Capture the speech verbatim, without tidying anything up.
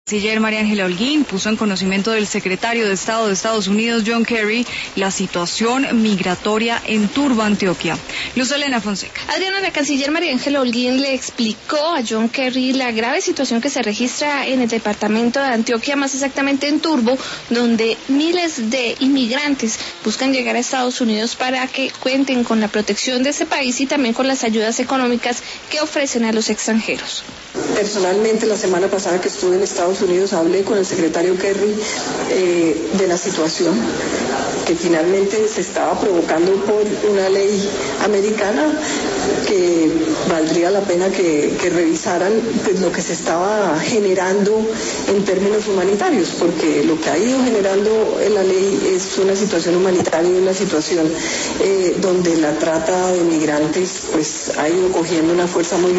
La canciller María Ángela Holguín puso en conocimiento del secretario de Estado de Estados Unidos, John Kerry, la situación migratoria en Turbo, Antioquia. Luz Elena Fonseca. Adriana, la canciller María Ángela Holguín le explicó a John Kerry la grave situación que se registra en el departamento de Antioquia, más exactamente en Turbo, donde miles de inmigrantes buscan llegar a Estados Unidos para que cuenten con la protección de ese país y también con las ayudas económicas que ofrecen a los extranjeros. Personalmente, la semana pasada que estuve en Estados Unidos, hablé con el secretario Kerry eh, de la situación que finalmente se estaba provocando por una ley americana que valdría la pena que, que revisaran pues, lo que se estaba generando en términos humanitarios, porque lo que ha ido generando en la ley es una situación humanitaria y una situación eh, donde la trata de migrantes pues, ha ido cogiendo una fuerza muy